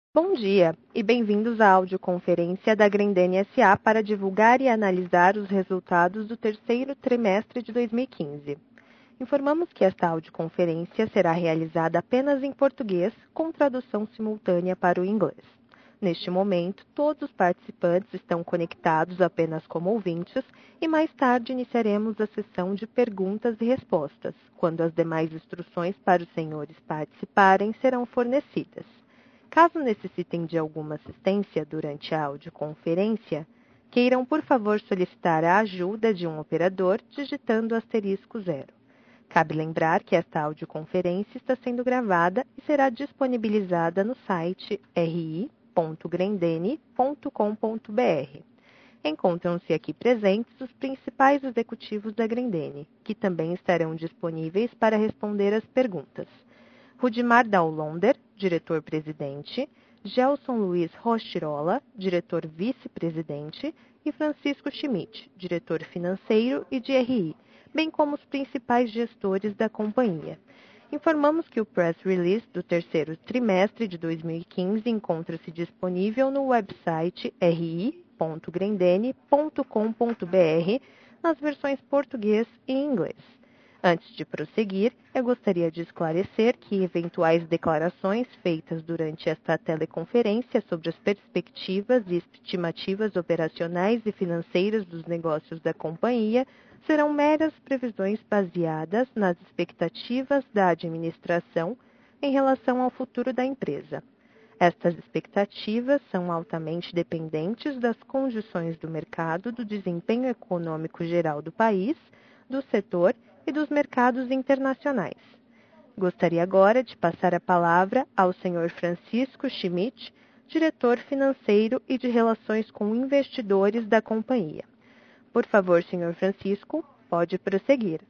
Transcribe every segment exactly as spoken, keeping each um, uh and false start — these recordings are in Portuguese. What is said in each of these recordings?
Bom dia e bem-vindos à audioconferência da Grendene S A para divulgar e analisar os resultados do terceiro trimestre de dois mil e quinze. Informamos que esta audioconferência será realizada apenas em português, com tradução simultânea para o inglês. Neste momento, todos os participantes estão conectados apenas como ouvintes e mais tarde iniciaremos a sessão de perguntas e respostas, quando as demais instruções para os senhores participarem serão fornecidas. Caso necessitem de alguma assistência durante a audioconferência, queiram, por favor, solicitar a ajuda de um operador digitando asterisco zero. Cabe lembrar que esta audioconferência está sendo gravada e será disponibilizada no site r i ponto grendene ponto com ponto b r. Encontram-se aqui presentes os principais executivos da Grendene, que também estarão disponíveis para responder às perguntas. Rudimar Daulonder, diretor-presidente, Gelson Luiz Rochirola, diretor vice-presidente, e Francisco Schmidt, diretor financeiro e de R I, bem como os principais gestores da companhia. Informamos que o press release do terceiro trimestre de dois mil e quinze encontra-se disponível no website r i ponto grendene ponto com ponto b r nas versões português e inglês. Antes de prosseguir, eu gostaria de esclarecer que eventuais declarações feitas durante esta teleconferência sobre as perspectivas e estimativas operacionais e financeiras dos negócios da companhia serão meras previsões baseadas nas expectativas da administração em relação ao futuro da empresa. Estas expectativas são altamente dependentes das condições do mercado, do desempenho econômico geral do país, do setor e dos mercados internacionais. Gostaria agora de passar a palavra ao senhor Francisco Schmidt, diretor financeiro e de relações com investidores da companhia. Por favor, senhor Francisco, pode prosseguir.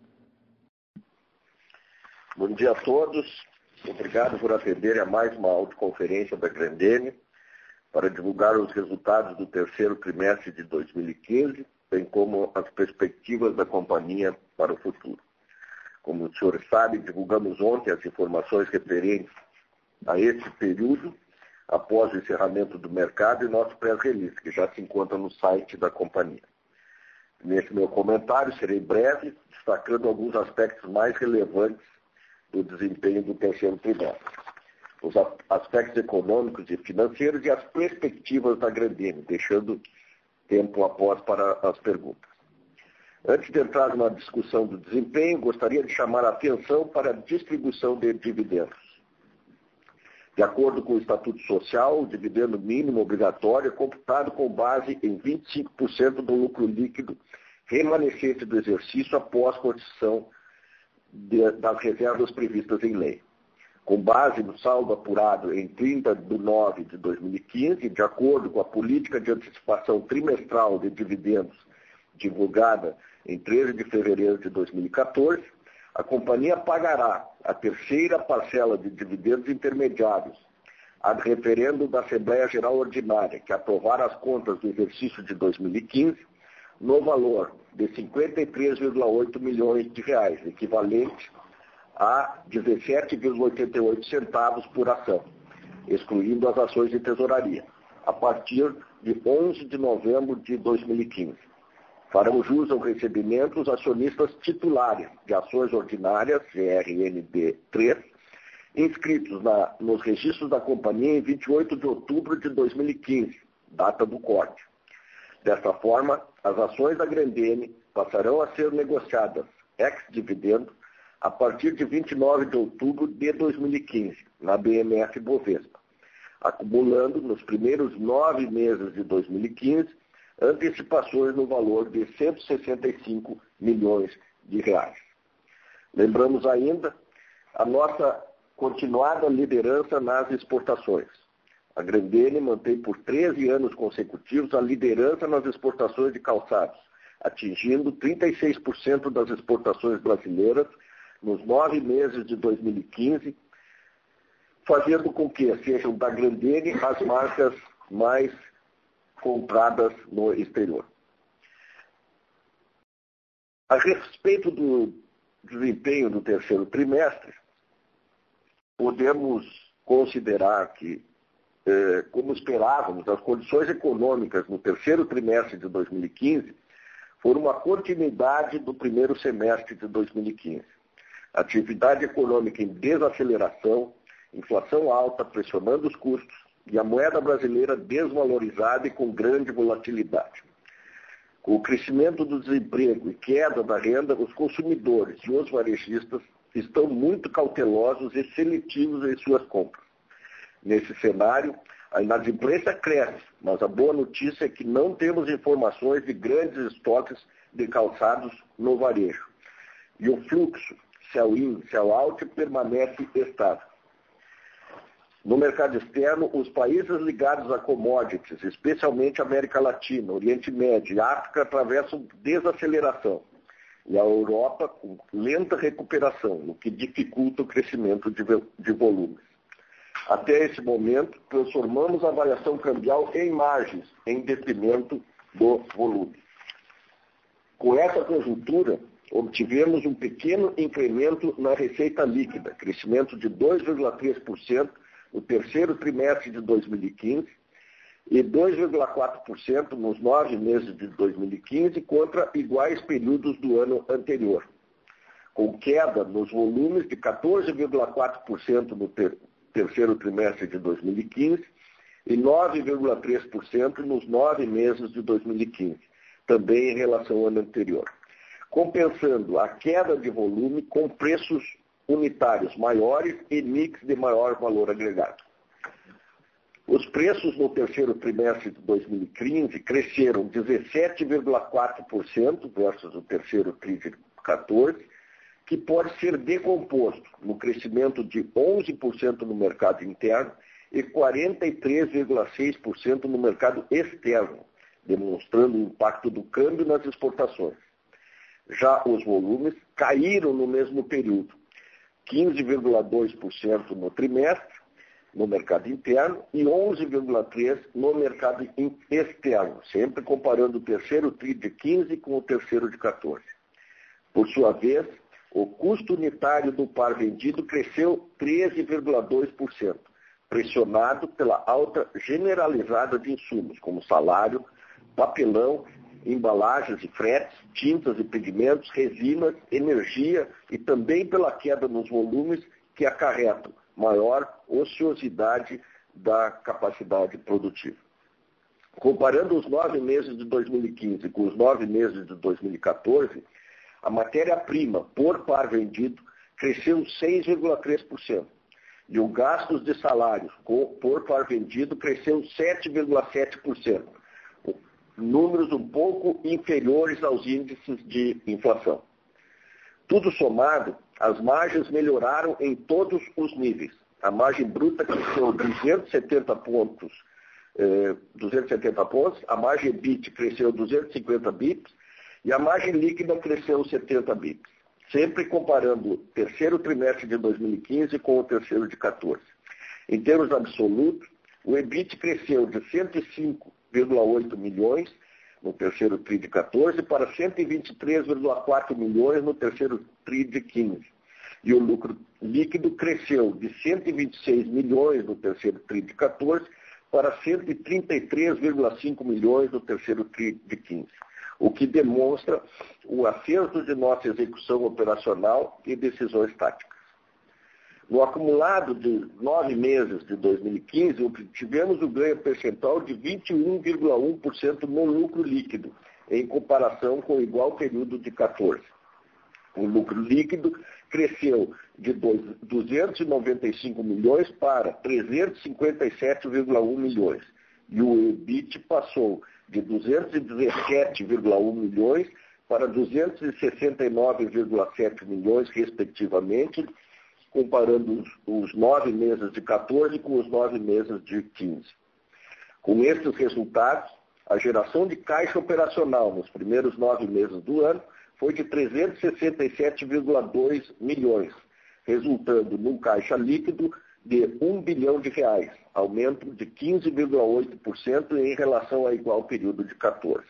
Bom dia a todos. Obrigado por atenderem a mais uma audioconferência da Grendene para divulgar os resultados do terceiro trimestre de dois mil e quinze, bem como as perspectivas da companhia para o futuro. Como os senhores sabem, divulgamos ontem as informações referentes a esse período, após o encerramento do mercado, e nosso press release, que já se encontra no site da companhia. Nesse meu comentário, serei breve, destacando alguns aspectos mais relevantes do desempenho do terceiro trimestre. Os aspectos econômicos e financeiros e as perspectivas da Grendene, deixando tempo após para as perguntas. Antes de entrar na discussão do desempenho, gostaria de chamar a atenção para a distribuição de dividendos. De acordo com o Estatuto Social, o dividendo mínimo obrigatório é computado com base em vinte e cinco por cento do lucro líquido remanescente do exercício após constituição de, das reservas previstas em lei. Com base no saldo apurado em trinta de nove de dois mil e quinze, de acordo com a política de antecipação trimestral de dividendos divulgada em treze de fevereiro de dois mil e quatorze, a companhia pagará a terceira parcela de dividendos intermediários, ad referendo da Assembleia Geral Ordinária, que aprovar as contas do exercício de dois mil e quinze, no valor de cinquenta e três vírgula oito milhões de reais, equivalente a dezessete vírgula oitenta e oito centavos por ação, excluindo as ações de tesouraria, a partir de onze de novembro de dois mil e quinze. Farão jus ao recebimento os acionistas titulares de ações ordinárias, G R N D três, inscritos na, nos registros da companhia em vinte e oito de outubro de dois mil e quinze, data do corte. Desta forma, as ações da Grendene passarão a ser negociadas ex-dividendo a partir de vinte e nove de outubro de dois mil e quinze, na B M F Bovespa, acumulando nos primeiros nove meses de dois mil e quinze antecipações no valor de cento e sessenta e cinco milhões de reais. Lembramos ainda a nossa continuada liderança nas exportações. A Grendene mantém por treze anos consecutivos a liderança nas exportações de calçados, atingindo trinta e seis por cento das exportações brasileiras nos nove meses de dois mil e quinze, fazendo com que sejam da Grendene as marcas mais compradas no exterior. A respeito do desempenho do terceiro trimestre, podemos considerar que eh, como esperávamos, as condições econômicas no terceiro trimestre de dois mil e quinze foram uma continuidade do primeiro semestre de dois mil e quinze. Atividade econômica em desaceleração, inflação alta pressionando os custos e a moeda brasileira desvalorizada e com grande volatilidade. Com o crescimento do desemprego e queda da renda, os consumidores e os varejistas estão muito cautelosos e seletivos em suas compras. Nesse cenário, a inadimplência cresce, mas a boa notícia é que não temos informações de grandes estoques de calçados no varejo. E o fluxo sell-in, sell-out permanece estável. No mercado externo, os países ligados a commodities, especialmente América Latina, Oriente Médio e África, atravessam desaceleração. E a Europa com lenta recuperação, o que dificulta o crescimento de, de volumes. Até esse momento, transformamos a variação cambial em margens, em detrimento do volume. Com essa conjuntura, obtivemos um pequeno incremento na receita líquida, crescimento de dois vírgula três por cento no terceiro trimestre de dois mil e quinze e dois vírgula quatro por cento nos nove meses de dois mil e quinze contra iguais períodos do ano anterior, com queda nos volumes de quatorze vírgula quatro por cento no ter terceiro trimestre de dois mil e quinze e nove vírgula três por cento nos nove meses de dois mil e quinze, também em relação ao ano anterior, compensando a queda de volume com preços unitários maiores e mix de maior valor agregado. Os preços no terceiro trimestre de dois mil e quinze cresceram dezessete vírgula quatro por cento versus o terceiro trimestre de dois mil e quatorze, que pode ser decomposto no crescimento de onze por cento no mercado interno e quarenta e três vírgula seis por cento no mercado externo, demonstrando o impacto do câmbio nas exportações. Já os volumes caíram no mesmo período, quinze vírgula dois por cento no trimestre, no mercado interno, e onze vírgula três por cento no mercado externo, sempre comparando o terceiro tri de quinze com o terceiro de quatorze. Por sua vez, o custo unitário do par vendido cresceu treze vírgula dois por cento, pressionado pela alta generalizada de insumos, como salário, papelão, embalagens e fretes, tintas e pigmentos, resinas, energia e também pela queda nos volumes que acarretam maior ociosidade da capacidade produtiva. Comparando os nove meses de dois mil e quinze com os nove meses de dois mil e quatorze, a matéria-prima por par vendido cresceu seis vírgula três por cento e o gastos de salários por par vendido cresceu sete vírgula sete por cento, números um pouco inferiores aos índices de inflação. Tudo somado, as margens melhoraram em todos os níveis. A margem bruta cresceu duzentos e setenta pontos, eh, duzentos e setenta pontos, a margem E B I T cresceu duzentos e cinquenta bips e a margem líquida cresceu setenta bips, sempre comparando o terceiro trimestre de dois mil e quinze com o terceiro de quatorze. Em termos absolutos, o E B I T cresceu de cento e cinco vírgula oito milhões no terceiro tri de quatorze para cento e vinte e três vírgula quatro milhões no terceiro tri de quinze. E o lucro líquido cresceu de cento e vinte e seis milhões no terceiro tri de quatorze para cento e trinta e três vírgula cinco milhões no terceiro tri de quinze, o que demonstra o acerto de nossa execução operacional e decisões táticas. No acumulado de nove meses de dois mil e quinze, tivemos o ganho percentual de vinte e um vírgula um por cento no lucro líquido, em comparação com o igual período de quatorze. O lucro líquido cresceu de duzentos e noventa e cinco milhões para trezentos e cinquenta e sete vírgula um milhões. E o E B I T passou de duzentos e dezessete vírgula um milhões para duzentos e sessenta e nove vírgula sete milhões, respectivamente, comparando os, os nove meses de quatorze com os nove meses de quinze. Com esses resultados, a geração de caixa operacional nos primeiros nove meses do ano foi de trezentos e sessenta e sete vírgula dois milhões, resultando num caixa líquido de um bilhão de reais, aumento de quinze vírgula oito por cento em relação ao igual período de quatorze.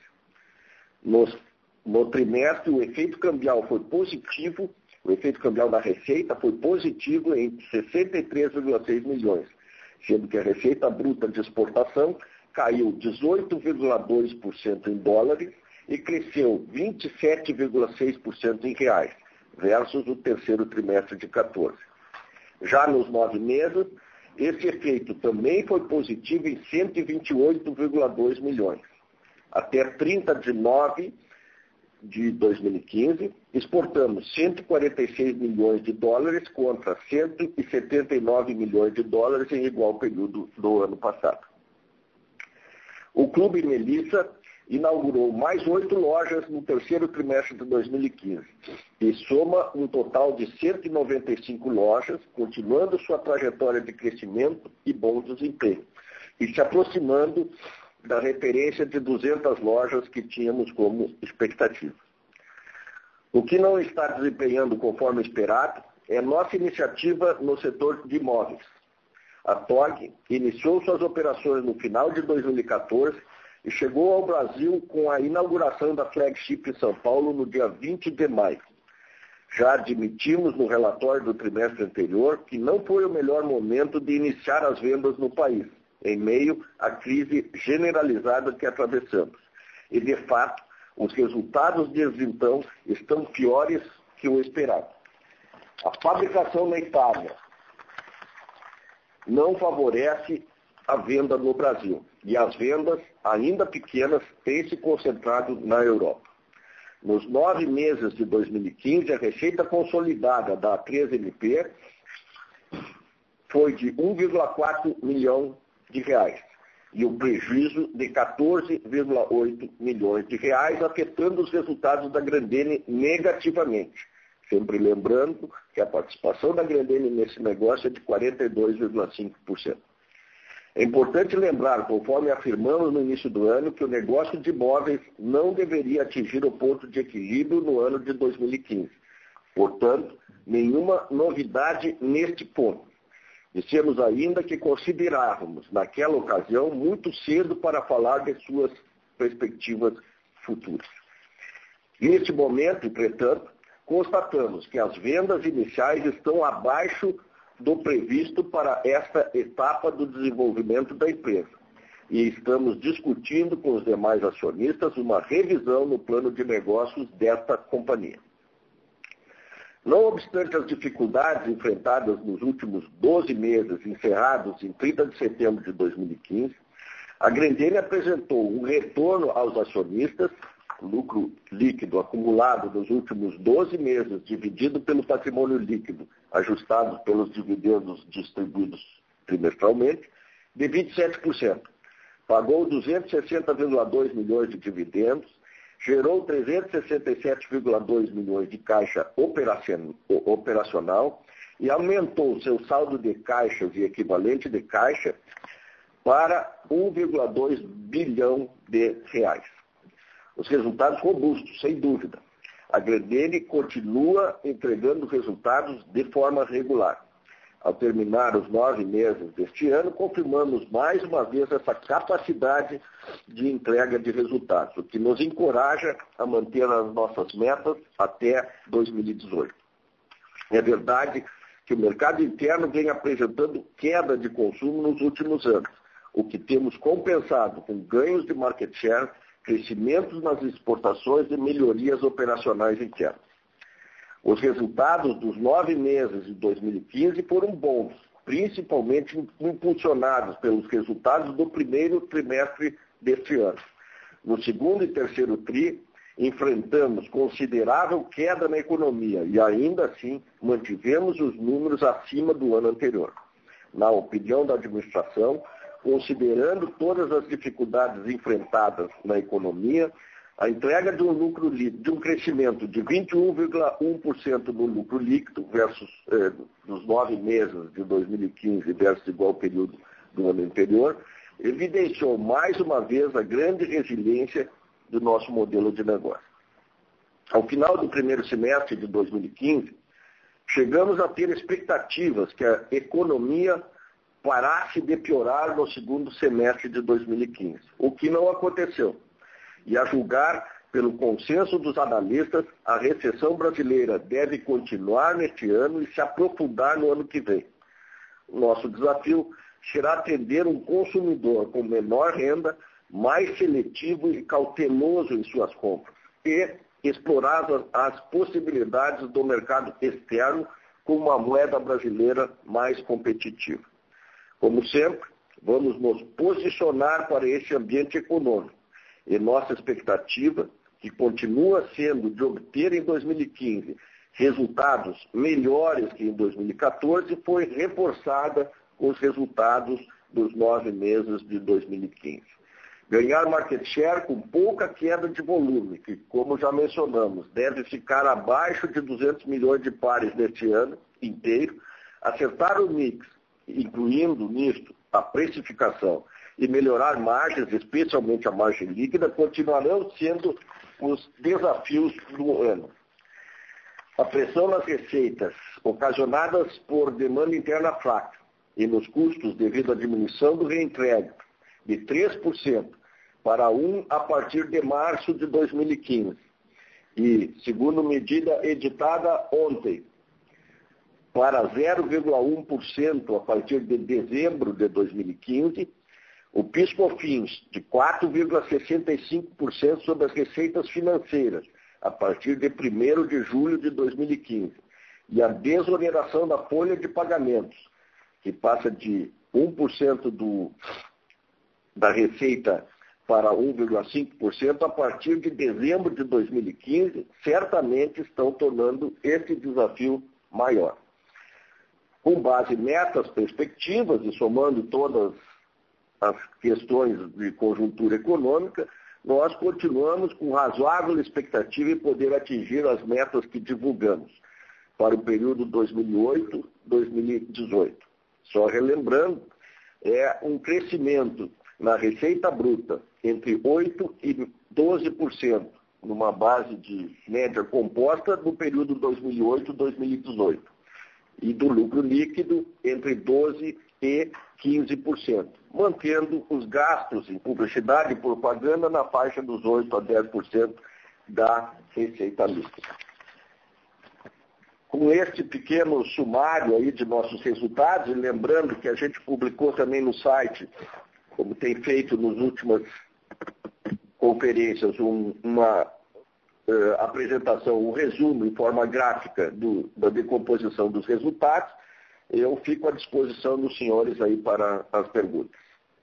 Nos, no trimestre, o efeito cambial foi positivo, o efeito cambial da receita foi positivo em sessenta e três vírgula seis milhões, sendo que a receita bruta de exportação caiu dezoito vírgula dois por cento em dólares e cresceu vinte e sete vírgula seis por cento em reais, versus o terceiro trimestre de quatorze. Já nos nove meses, esse efeito também foi positivo em cento e vinte e oito vírgula dois milhões. Até trinta de nove de dois mil e quinze, exportamos cento e quarenta e seis milhões de dólares contra cento e setenta e nove milhões de dólares em igual período do ano passado. O Clube Melissa inaugurou mais oito lojas no terceiro trimestre de dois mil e quinze e soma um total de cento e noventa e cinco lojas, continuando sua trajetória de crescimento e bom desempenho, e se aproximando da referência de duzentas lojas que tínhamos como expectativa. O que não está desempenhando conforme esperado é nossa iniciativa no setor de imóveis. A T O G iniciou suas operações no final de dois mil e quatorze e chegou ao Brasil com a inauguração da flagship em São Paulo no dia vinte de maio. Já admitimos no relatório do trimestre anterior que não foi o melhor momento de iniciar as vendas no país, em meio à crise generalizada que atravessamos. E, de fato, os resultados desde então estão piores que o esperado. A fabricação na Itália não favorece a venda no Brasil, e as vendas, ainda pequenas, têm se concentrado na Europa. Nos nove meses de dois mil e quinze, a receita consolidada da A três M P foi de um vírgula quatro milhão de reais, e o prejuízo de quatorze vírgula oito milhões de reais, afetando os resultados da Grendene negativamente. Sempre lembrando que a participação da Grendene nesse negócio é de quarenta e dois vírgula cinco por cento. É importante lembrar, conforme afirmamos no início do ano, que o negócio de imóveis não deveria atingir o ponto de equilíbrio no ano de dois mil e quinze. Portanto, nenhuma novidade neste ponto. Dissemos ainda que considerávamos, naquela ocasião, muito cedo para falar de suas perspectivas futuras. Neste momento, entretanto, constatamos que as vendas iniciais estão abaixo do previsto para esta etapa do desenvolvimento da empresa. E estamos discutindo com os demais acionistas uma revisão no plano de negócios desta companhia. Não obstante as dificuldades enfrentadas nos últimos doze meses, encerrados em trinta de setembro de dois mil e quinze, a Grendene apresentou um retorno aos acionistas, lucro líquido acumulado nos últimos doze meses, dividido pelo patrimônio líquido, ajustado pelos dividendos distribuídos trimestralmente, de vinte e sete por cento. Pagou duzentos e sessenta vírgula dois milhões de dividendos, gerou trezentos e sessenta e sete vírgula dois milhões de caixa operacional e aumentou seu saldo de caixas e equivalente de caixa para um vírgula dois bilhão de reais. Os resultados robustos, sem dúvida. A Grendene continua entregando resultados de forma regular. Ao terminar os nove meses deste ano, confirmamos mais uma vez essa capacidade de entrega de resultados, o que nos encoraja a manter as nossas metas até dois mil e dezoito. É verdade que o mercado interno vem apresentando queda de consumo nos últimos anos, o que temos compensado com ganhos de market share, crescimentos nas exportações e melhorias operacionais internas. Os resultados dos nove meses de dois mil e quinze foram bons, principalmente impulsionados pelos resultados do primeiro trimestre deste ano. No segundo e terceiro tri, enfrentamos considerável queda na economia e ainda assim mantivemos os números acima do ano anterior. Na opinião da administração, considerando todas as dificuldades enfrentadas na economia, a entrega de um lucro líquido, de um crescimento de vinte e um vírgula um por cento no lucro líquido versus eh, nos nove meses de dois mil e quinze versus igual período do ano anterior, evidenciou mais uma vez a grande resiliência do nosso modelo de negócio. Ao final do primeiro semestre de dois mil e quinze, chegamos a ter expectativas que a economia parasse de piorar no segundo semestre de dois mil e quinze, o que não aconteceu. E a julgar pelo consenso dos analistas, a recessão brasileira deve continuar neste ano e se aprofundar no ano que vem. Nosso desafio será atender um consumidor com menor renda, mais seletivo e cauteloso em suas compras, e explorar as possibilidades do mercado externo com uma moeda brasileira mais competitiva. Como sempre, vamos nos posicionar para esse ambiente econômico, e nossa expectativa, que continua sendo de obter em dois mil e quinze resultados melhores que em dois mil e quatorze, foi reforçada com os resultados dos nove meses de dois mil e quinze. Ganhar market share com pouca queda de volume, que, como já mencionamos, deve ficar abaixo de duzentos milhões de pares neste ano inteiro, acertar o mix, incluindo nisto a precificação, e melhorar margens, especialmente a margem líquida, continuarão sendo os desafios do ano. A pressão nas receitas, ocasionadas por demanda interna fraca, e nos custos devido à diminuição do reemprego de três por cento para um por cento a partir de março de dois mil e quinze. E, segundo medida editada ontem, para zero vírgula um por cento a partir de dezembro de dois mil e quinze, o PIS/COFINS de quatro vírgula sessenta e cinco por cento sobre as receitas financeiras, a partir de primeiro de julho de dois mil e quinze, e a desoneração da folha de pagamentos, que passa de um por cento do, da receita para um vírgula cinco por cento a partir de dezembro de dois mil e quinze, certamente estão tornando esse desafio maior. Com base nessas perspectivas e somando todas as questões de conjuntura econômica, nós continuamos com razoável expectativa em poder atingir as metas que divulgamos para o período dois mil e oito a dois mil e dezoito. Só relembrando, é um crescimento na receita bruta entre oito por cento e doze por cento, numa base de média composta no período dois mil e oito a dois mil e dezoito, e do lucro líquido entre doze por cento e quinze por cento, mantendo os gastos em publicidade e propaganda na faixa dos oito a dez por cento da receita líquida. Com este pequeno sumário aí de nossos resultados, e lembrando que a gente publicou também no site, como tem feito nas últimas conferências, um, uma uh, apresentação, um resumo em forma gráfica do, da decomposição dos resultados, eu fico à disposição dos senhores aí para as perguntas.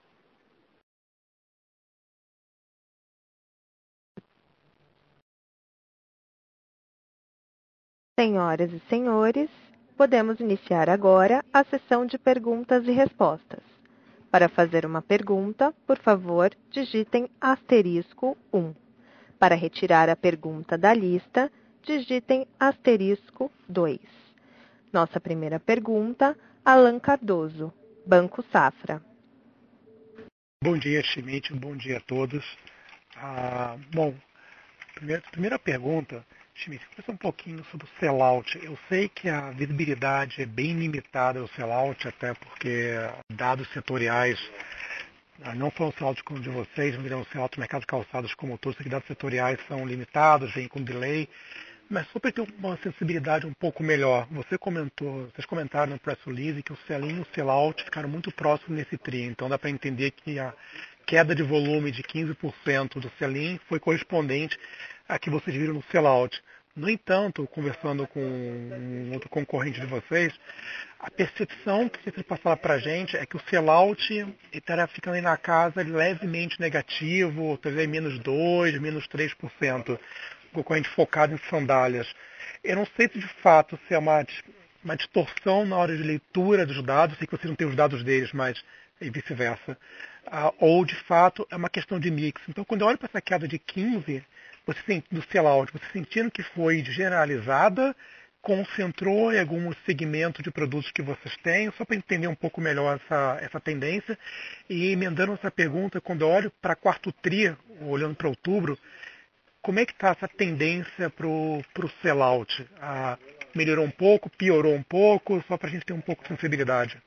Senhoras e senhores, podemos iniciar agora a sessão de perguntas e respostas. Para fazer uma pergunta, por favor, digitem asterisco um. Para retirar a pergunta da lista, digitem asterisco dois. Nossa primeira pergunta, Alan Cardoso, Banco Safra. Bom dia, Schmidt, bom dia a todos. Ah, bom, primeira, primeira pergunta, Schmidt, conversa um pouquinho sobre o sellout. Eu sei que a visibilidade é bem limitada ao sellout, até porque dados setoriais, não foi um sellout como o de vocês, não virão um sellout do mercado de calçados como todos, que dados setoriais são limitados, vêm com delay. Mas só para ter uma sensibilidade um pouco melhor, você comentou, vocês comentaram no press release que o sell-in e o sell-out ficaram muito próximos nesse tri, então dá para entender que a queda de volume de quinze por cento do sell-in foi correspondente a que vocês viram no sell-out. No entanto, conversando com um outro concorrente de vocês, a percepção que vocês passaram para a gente é que o sell-out estará ficando aí na casa levemente negativo, talvez menos dois por cento, menos três por cento. Concorrente focado em sandálias. Eu não sei se de fato se é uma, uma distorção na hora de leitura dos dados, sei que vocês não têm os dados deles, mas e vice-versa. Ah, ou de fato é uma questão de mix. Então quando eu olho para essa queda de quinze você sente, do sell-out, você sentindo que foi generalizada, concentrou em algum segmento de produtos que vocês têm, só para entender um pouco melhor essa, essa tendência. E emendando essa pergunta, quando eu olho para quarto tri, olhando para outubro, como é que está essa tendência para o sell-out? Ah, melhorou um pouco, piorou um pouco, só para a gente ter um pouco de sensibilidade.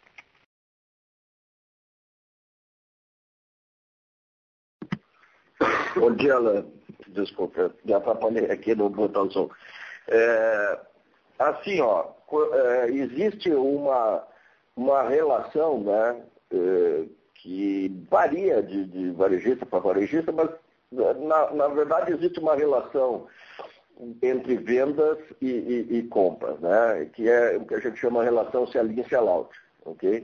Bom dia, Alan. Desculpa, já atrapalhei aqui no botão som. É, assim, ó, é, existe uma, uma relação, né, que varia de, de varejista para varejista, mas na, na verdade existe uma relação entre vendas e, e, e compras, né, que é o que a gente chama de relação sell-in e sell-out, ok?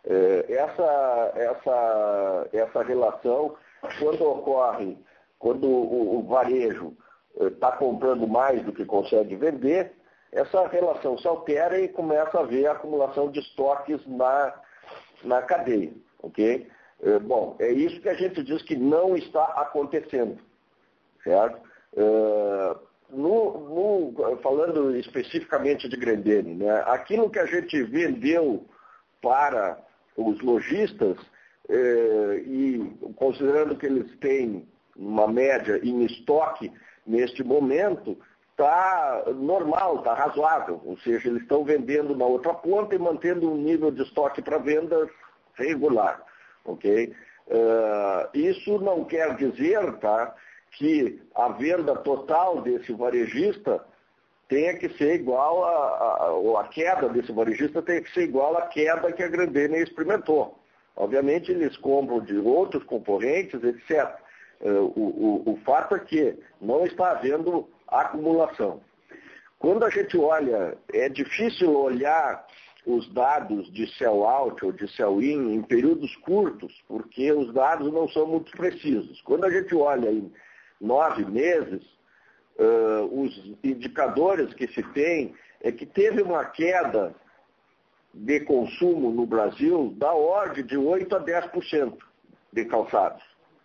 Essa, essa, essa relação, quando ocorre, quando o, o varejo está comprando mais do que consegue vender, essa relação se altera e começa a haver acumulação de estoques na, na cadeia, ok? É, bom, é isso que a gente diz que não está acontecendo, certo? É, no, no, falando especificamente de Grendene, né, aquilo que a gente vendeu para os lojistas, é, e considerando que eles têm uma média em estoque neste momento, está normal, está razoável, ou seja, eles estão vendendo na outra ponta e mantendo um nível de estoque para vendas regular, ok? Uh, isso não quer dizer, tá, que a venda total desse varejista tenha que ser igual a, a, ou a queda desse varejista tenha que ser igual à queda que a Grendene experimentou. Obviamente eles compram de outros concorrentes, etcétera. Uh, o, o, o fato é que não está havendo acumulação. Quando a gente olha, é difícil olhar os dados de sell-out ou de sell-in em períodos curtos, porque os dados não são muito precisos. Quando a gente olha em nove meses, uh, os indicadores que se tem é que teve uma queda de consumo no Brasil da ordem de oito a dez por cento de calçados.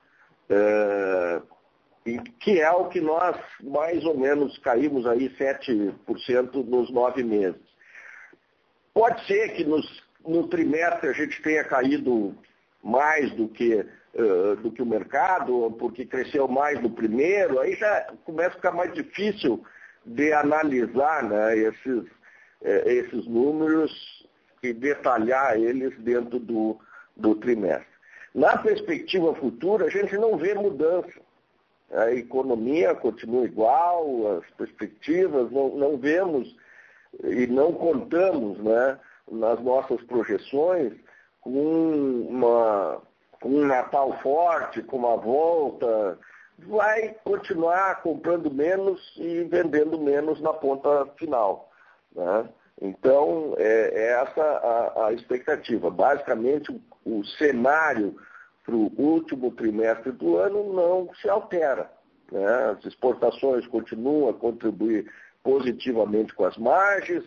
Uh, que é o que nós, mais ou menos, caímos aí sete por cento nos nove meses. Pode ser que nos, no trimestre a gente tenha caído mais do que, uh, do que o mercado, porque cresceu mais no primeiro, aí já começa a ficar mais difícil de analisar, né, esses, eh, esses números e detalhar eles dentro do, do trimestre. Na perspectiva futura, a gente não vê mudança. A economia continua igual, as perspectivas, não, não vemos e não contamos, né, nas nossas projeções com, uma, com um Natal forte, com uma volta. Vai continuar comprando menos e vendendo menos na ponta final, né? Então, é, é essa a, a expectativa. Basicamente, o, o cenário para o último trimestre do ano não se altera, né? As exportações continuam a contribuir positivamente com as margens,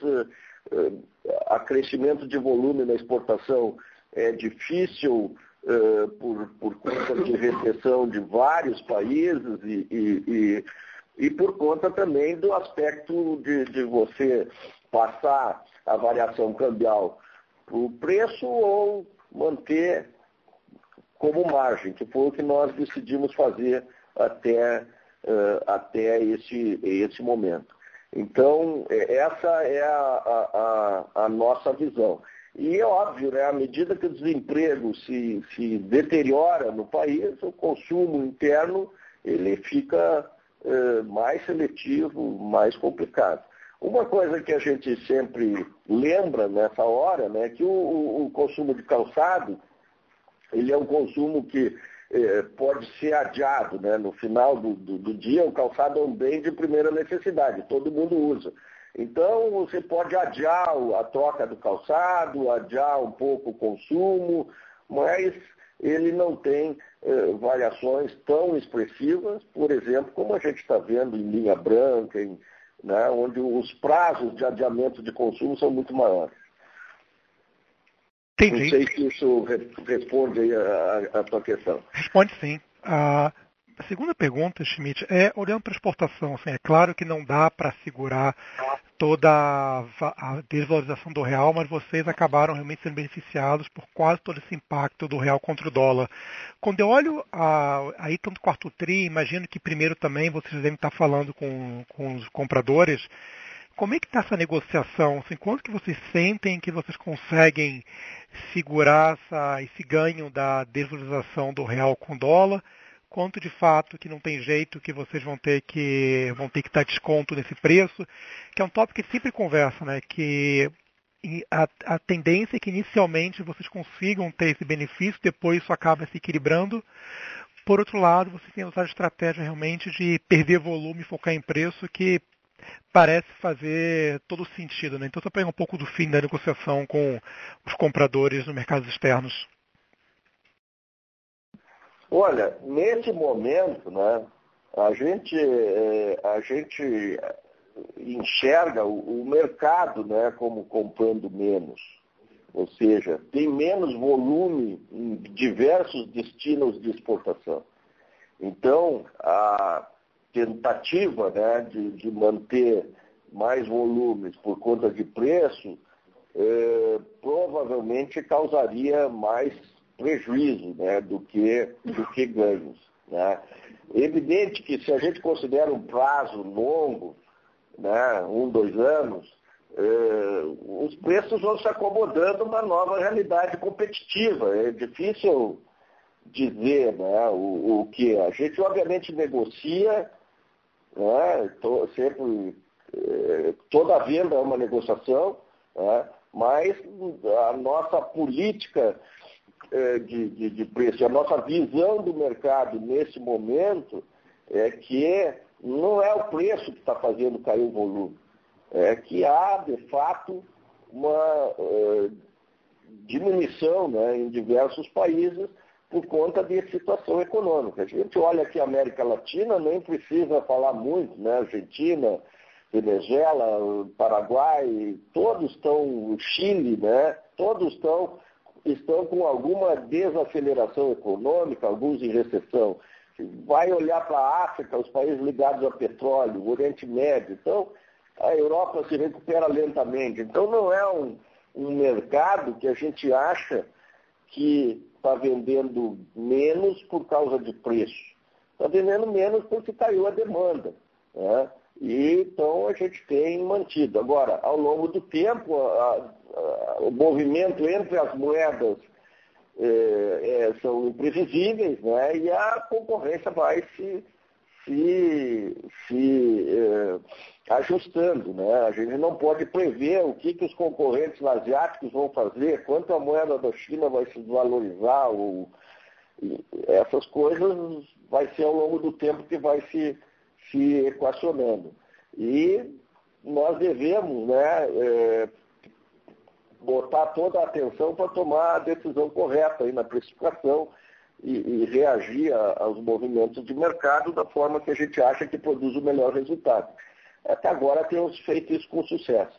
a crescimento de volume na exportação é difícil uh, por, por conta de recessão de vários países e, e, e, e por conta também do aspecto de, de você passar a variação cambial para o preço ou manter como margem, que foi o que nós decidimos fazer até, uh, até esse, esse momento. Então, essa é a, a, a nossa visão. E é óbvio, né, à medida que o desemprego se, se deteriora no país, o consumo interno ele fica uh, mais seletivo, mais complicado. Uma coisa que a gente sempre lembra nessa hora, né, que o, o, o consumo de calçado ele é um consumo que eh, pode ser adiado, né? No final do, do, do dia, o calçado é um bem de primeira necessidade, todo mundo usa. Então, você pode adiar a troca do calçado, adiar um pouco o consumo, mas ele não tem eh, variações tão expressivas, por exemplo, como a gente está vendo em linha branca, em, né, onde os prazos de adiamento de consumo são muito maiores. Entendi. Não sei se isso responde aí a, a tua questão. Responde sim. A segunda pergunta, Schmidt, é olhando para a exportação. Assim, é claro que não dá para segurar toda a desvalorização do real, mas vocês acabaram realmente sendo beneficiados por quase todo esse impacto do real contra o dólar. Quando eu olho a, aí tanto quarto tri, imagino que primeiro também vocês devem estar falando com, com os compradores. Como é que está essa negociação? Assim, quanto que vocês sentem que vocês conseguem segurar essa, esse ganho da desvalorização do real com dólar? Quanto de fato que não tem jeito que vocês vão ter que vão ter que dar desconto nesse preço? Que é um tópico que sempre conversa, né? Que a, a tendência é que inicialmente vocês consigam ter esse benefício, depois isso acaba se equilibrando. Por outro lado, vocês têm usado a estratégia realmente de perder volume e focar em preço, que parece fazer todo sentido, né? Então, só pegar um pouco do fim da negociação com os compradores no mercados externos. Olha, nesse momento, né, a gente, a gente enxerga o mercado, né, como comprando menos. Ou seja, tem menos volume em diversos destinos de exportação. Então, a tentativa, né, de, de manter mais volumes por conta de preço, eh, provavelmente causaria mais prejuízo, né, do que, do que ganhos. Né? É evidente que se a gente considera um prazo longo, né, um, dois anos, eh, os preços vão se acomodando a uma nova realidade competitiva. É difícil dizer, né, o, o que a gente obviamente negocia, né, to, sempre, eh, toda venda é uma negociação, né, mas a nossa política eh, de, de, de preço, a nossa visão do mercado nesse momento é que não é o preço que está fazendo cair o volume, é que há, de fato, uma eh, diminuição, né, em diversos países por conta de situação econômica. A gente olha aqui a América Latina, nem precisa falar muito, né? Argentina, Venezuela, Paraguai, todos estão, o Chile, né? Todos estão, estão com alguma desaceleração econômica, alguns em recessão. Vai olhar para a África, os países ligados ao petróleo, o Oriente Médio, então a Europa se recupera lentamente. Então não é um, um mercado que a gente acha que está vendendo menos por causa de preço. Está vendendo menos porque caiu a demanda. Né? E então a gente tem mantido. Agora, ao longo do tempo, a, a, o movimento entre as moedas é, é, são imprevisíveis, né? E a concorrência vai se, se, se é, ajustando. Né? A gente não pode prever o que, que os concorrentes asiáticos vão fazer, quanto a moeda da China vai se desvalorizar, ou, essas coisas vai ser ao longo do tempo que vai se, se equacionando. E nós devemos, né, é, botar toda a atenção para tomar a decisão correta aí na precificação e, e reagir a, aos movimentos de mercado da forma que a gente acha que produz o melhor resultado. Até agora temos feito isso com sucesso.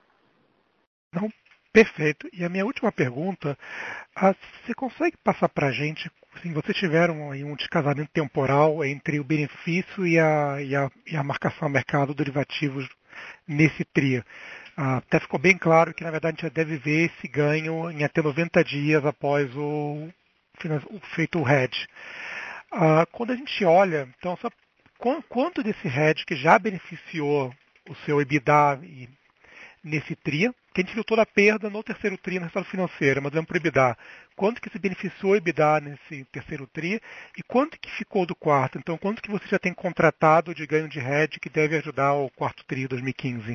Não, perfeito. E a minha última pergunta, ah, você consegue passar para a gente, se vocês tiveram aí um descasamento temporal entre o benefício e a, e a, e a marcação a mercado de derivativos nesse tria? Ah, até ficou bem claro que, na verdade, a gente já deve ver esse ganho em até noventa dias após o, o feito o hedge. Ah, quando a gente olha, então, só, quanto desse hedge que já beneficiou o seu EBITDA e, nesse tria, que a gente viu toda a perda no terceiro tria no resultado financeiro, mas olhando para o EBITDA, quanto que se beneficiou o EBITDA nesse terceiro tria e quanto que ficou do quarto? Então, quanto que você já tem contratado de ganho de hedge que deve ajudar o quarto tria dois mil e quinze?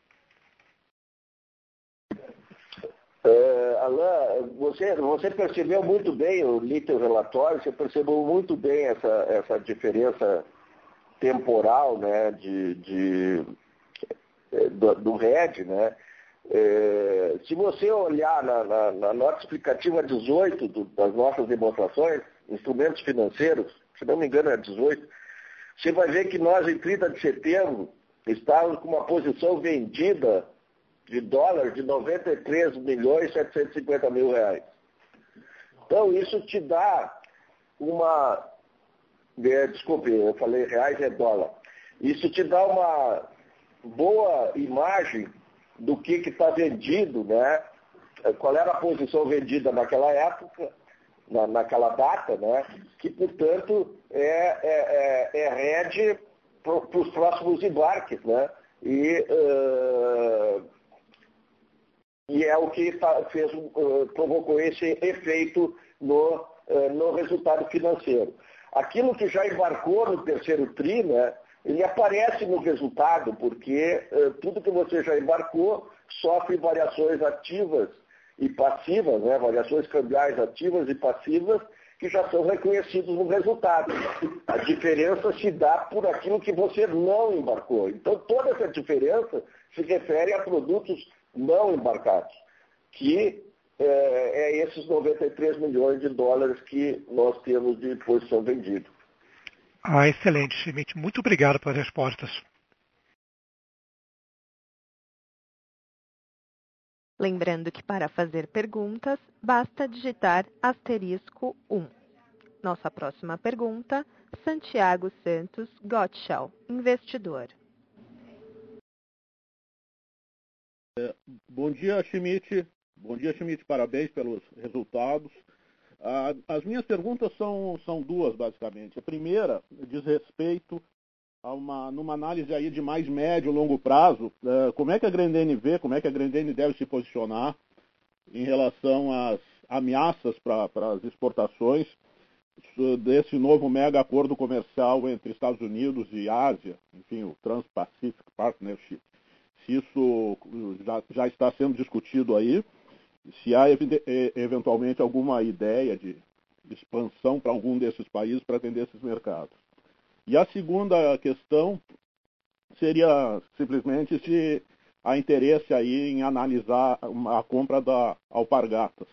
Uh, Alain, você, você percebeu muito bem, eu li teu relatório, você percebeu muito bem essa, essa diferença temporal, né, de, de, do, do hedge, né? É, se você olhar na, na, na nota explicativa dezoito do, das nossas demonstrações, instrumentos financeiros, se não me engano é dezoito, você vai ver que nós em trinta de setembro estávamos com uma posição vendida de dólar de noventa e três milhões e setecentos e cinquenta mil reais. Então isso te dá uma, é, desculpe, eu falei reais é dólar, isso te dá uma boa imagem do que está vendido, né? Qual era a posição vendida naquela época, na, naquela data, né? Que, portanto, é, é, é, é hedge para os próximos embarques, né? E, uh, e é o que tá, fez, uh, provocou esse efeito no, uh, no resultado financeiro. Aquilo que já embarcou no terceiro tri, né? ele aparece no resultado, porque uh, tudo que você já embarcou sofre variações ativas e passivas, né? Variações cambiais ativas e passivas, que já são reconhecidos no resultado. A diferença se dá por aquilo que você não embarcou. Então, toda essa diferença se refere a produtos não embarcados, que é, é esses noventa e três milhões de dólares que nós temos de posição vendida. Ah, excelente, Schmidt. Muito obrigado pelas respostas. Lembrando que para fazer perguntas, basta digitar asterisco um. Nossa próxima pergunta, Santiago Santos Gottschall, investidor. É, bom dia, Schmidt. Bom dia, Schmidt. Parabéns pelos resultados. Ah, as minhas perguntas são, são duas, basicamente. A primeira diz respeito a uma, numa análise aí de mais médio e longo prazo, uh, como é que a Grendene vê, como é que a Grendene deve se posicionar em relação às ameaças para as exportações desse novo mega acordo comercial entre Estados Unidos e Ásia, enfim, o Trans-Pacific Partnership. Se isso já, já está sendo discutido aí, se há eventualmente alguma ideia de expansão para algum desses países para atender esses mercados. E a segunda questão seria simplesmente se há interesse aí em analisar a compra da Alpargatas.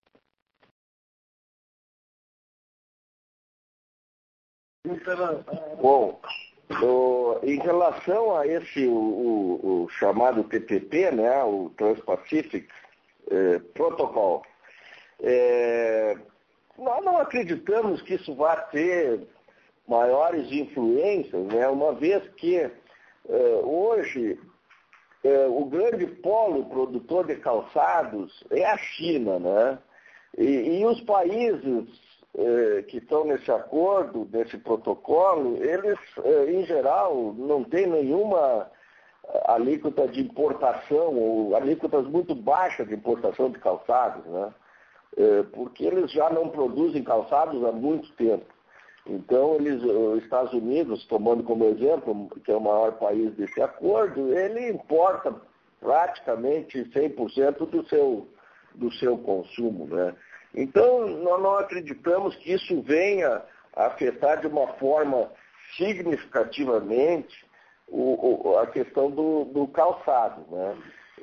Bom, o, em relação a esse, o, o, o chamado T P P, né, o Trans-Pacific eh, Protocol, eh, nós não acreditamos que isso vá ter maiores influências, né? Uma vez que eh, hoje eh, o grande polo produtor de calçados é a China, né? E, e os países eh, que estão nesse acordo, nesse protocolo, eles, eh, em geral, não têm nenhuma alíquota de importação, ou alíquotas muito baixas de importação de calçados, né? Eh, porque eles já não produzem calçados há muito tempo. Então, eles, os Estados Unidos, tomando como exemplo, que é o maior país desse acordo, ele importa praticamente cem por cento do seu, do seu consumo, né? Então, nós não acreditamos que isso venha a afetar de uma forma significativamente o, o, a questão do, do calçado, né?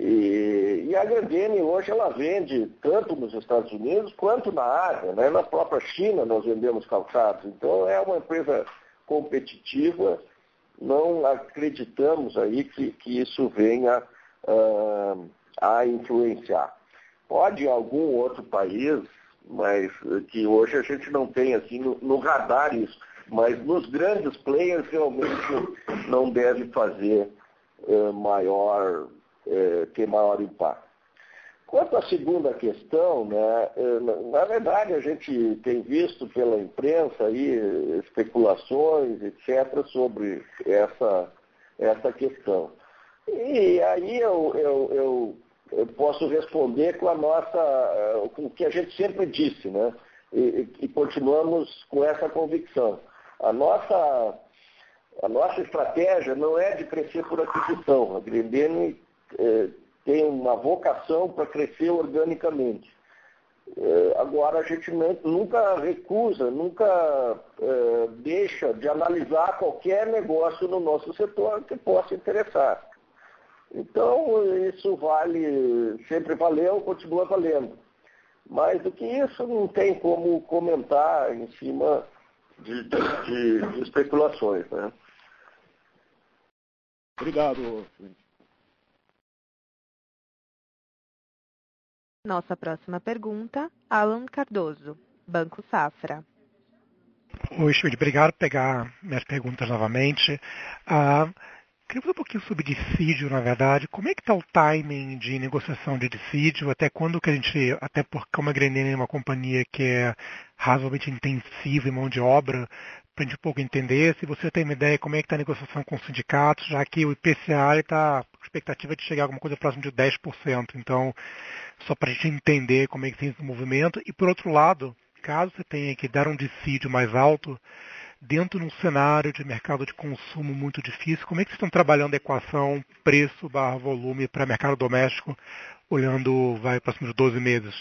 E, e a Grendene hoje ela vende tanto nos Estados Unidos quanto na Ásia, né? Na própria China nós vendemos calçados. Então é uma empresa competitiva, não acreditamos aí que, que isso venha uh, a influenciar. Pode algum outro país, mas que hoje a gente não tem assim no, no radar isso, mas nos grandes players realmente não deve fazer uh, maior É, ter maior impacto. Quanto à segunda questão, né, na verdade a gente tem visto pela imprensa aí especulações, etcétera, sobre essa, essa questão. E aí eu, eu, eu, eu posso responder com a nossa, com o que a gente sempre disse, né, e, e continuamos com essa convicção. A nossa, a nossa estratégia não é de crescer por aquisição. A Grendene É, tem uma vocação para crescer organicamente. É, agora, a gente nunca recusa, nunca é, deixa de analisar qualquer negócio no nosso setor que possa interessar. Então, isso vale, sempre valeu, continua valendo. Mais do que isso, não tem como comentar em cima de, de, de especulações, né? Obrigado. Nossa próxima pergunta, Alan Cardoso, Banco Safra. Oi, Schmidt, obrigado por pegar minhas perguntas novamente. Ah, queria falar um pouquinho sobre dissídio, na verdade. Como é que está o timing de negociação de dissídio? Até quando que a gente, até porque como a Grendene é uma companhia que é razoavelmente intensiva em mão de obra, para a gente um pouco entender, se você tem uma ideia como é que está a negociação com os sindicatos, já que o I P C A está com expectativa de chegar a alguma coisa próxima de dez por cento. Então, só para a gente entender como é que tem esse movimento. E, por outro lado, caso você tenha que dar um dissídio mais alto, dentro de um cenário de mercado de consumo muito difícil, como é que vocês estão trabalhando a equação preço barra volume para mercado doméstico, olhando, vai, próximos doze meses?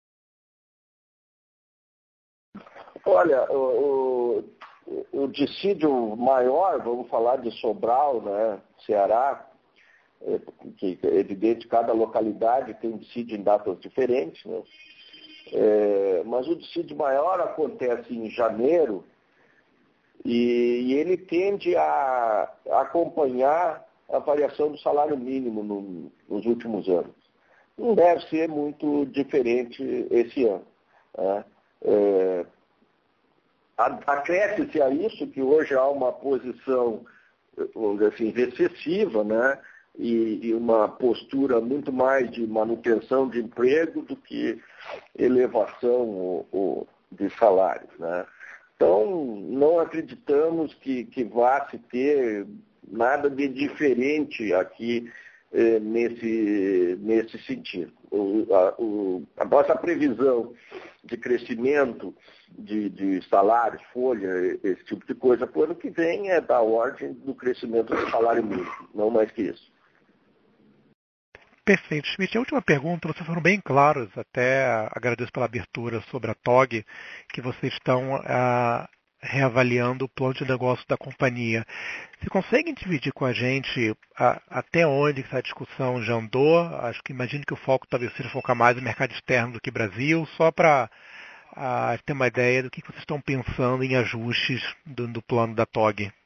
Olha, o, o, o dissídio maior, vamos falar de Sobral, né, Ceará, é, que é evidente, cada localidade tem dissídio em datas diferentes, né? É, mas o dissídio maior acontece em janeiro e, e ele tende a, a acompanhar a variação do salário mínimo no, nos últimos anos. Não deve ser muito diferente esse ano, né? É, acresce-se a isso que hoje há uma posição, vamos dizer assim, recessiva, né? E, e uma postura muito mais de manutenção de emprego do que elevação o, o, de salários, né? Então, não acreditamos que, que vá se ter nada de diferente aqui eh, nesse, nesse sentido. O, a, o, a nossa previsão de crescimento de, de salários, folha, esse tipo de coisa, para o ano que vem é da ordem do crescimento do salário mínimo, não mais que isso. Perfeito, Schmidt. A última pergunta, vocês foram bem claros, até agradeço pela abertura sobre a T O G, que vocês estão ah, reavaliando o plano de negócio da companhia. Você conseguem dividir com a gente ah, até onde essa discussão já andou? Acho que imagino que o foco talvez seja focar mais no mercado externo do que Brasil, só para ah, ter uma ideia do que vocês estão pensando em ajustes do, do plano da T O G.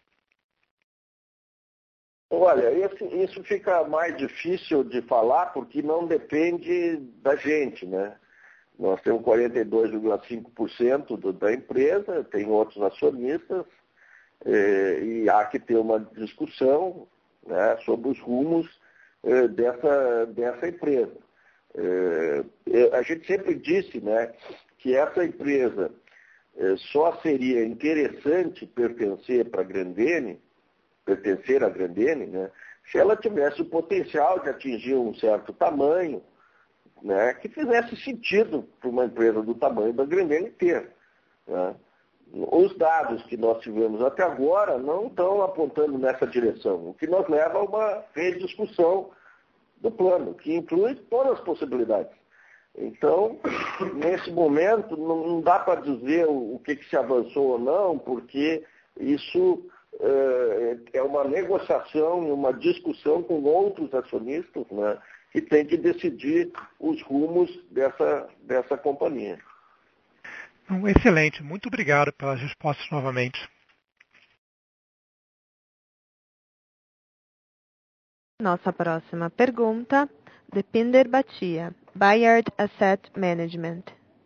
Olha, esse, isso fica mais difícil de falar porque não depende da gente, né? Nós temos quarenta e dois vírgula cinco por cento da empresa, tem outros acionistas, eh, e há que ter uma discussão, né, sobre os rumos eh, dessa, dessa empresa. Eh, a gente sempre disse, né, que essa empresa eh, só seria interessante pertencer para a Grendene, pertencer à Grendene, né, se ela tivesse o potencial de atingir um certo tamanho, né, que fizesse sentido para uma empresa do tamanho da Grendene ter, né. Os dados que nós tivemos até agora não estão apontando nessa direção, o que nos leva a uma rediscussão do plano, que inclui todas as possibilidades. Então, nesse momento, não dá para dizer o que, que se avançou ou não, porque isso é uma negociação e uma discussão com outros acionistas, né, que tem que decidir os rumos dessa, dessa companhia. Excelente. Muito obrigado pelas respostas novamente. Nossa próxima pergunta, Depinder Bhatia, Bayard Asset Management.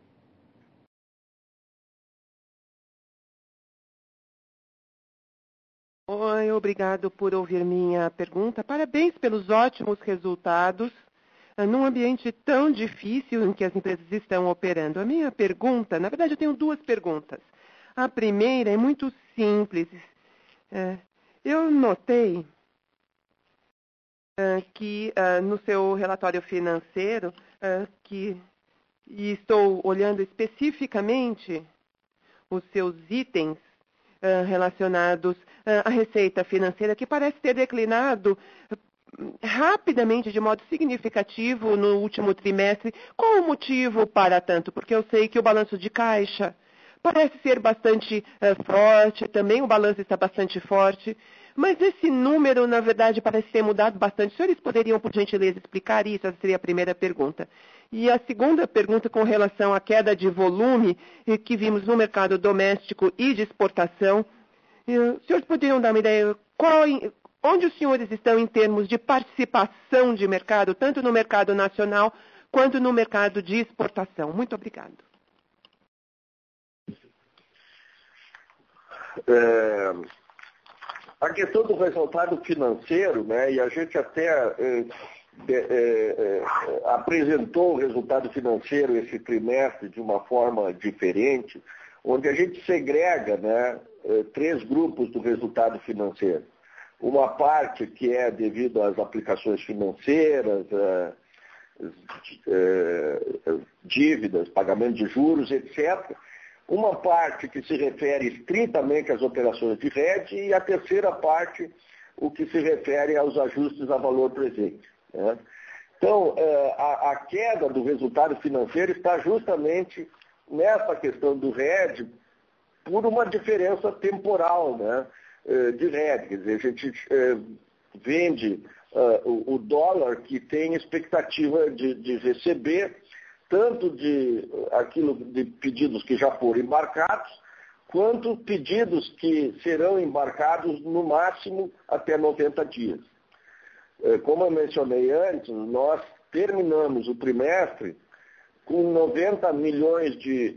Oi, obrigado por ouvir minha pergunta. Parabéns pelos ótimos resultados num ambiente tão difícil em que as empresas estão operando. A minha pergunta, na verdade eu tenho duas perguntas. A primeira é muito simples. Eu notei que no seu relatório financeiro, que, e estou olhando especificamente os seus itens relacionados à receita financeira, que parece ter declinado rapidamente, de modo significativo, no último trimestre. Qual o motivo para tanto? Porque eu sei que o balanço de caixa parece ser bastante uh, forte, também o balanço está bastante forte, mas esse número, na verdade, parece ter mudado bastante. Os senhores poderiam, por gentileza, explicar isso? Essa seria a primeira pergunta. E a segunda pergunta com relação à queda de volume que vimos no mercado doméstico e de exportação. Os senhores poderiam dar uma ideia qual, onde os senhores estão em termos de participação de mercado, tanto no mercado nacional quanto no mercado de exportação? Muito obrigado. É, a questão do resultado financeiro, né, e a gente até é, é, é, apresentou o resultado financeiro esse trimestre de uma forma diferente, onde a gente segrega, né, três grupos do resultado financeiro. Uma parte que é devido às aplicações financeiras, dívidas, pagamento de juros, etcétera. Uma parte que se refere estritamente às operações de hedge e a terceira parte, o que se refere aos ajustes a valor presente. Né? Então, a, a queda do resultado financeiro está justamente nessa questão do hedge por uma diferença temporal, né, de hedge. Quer dizer, a gente vende o dólar que tem expectativa de, de receber tanto de aquilo de pedidos que já foram embarcados, quanto pedidos que serão embarcados no máximo até noventa dias. Como eu mencionei antes, nós terminamos o trimestre com noventa milhões de,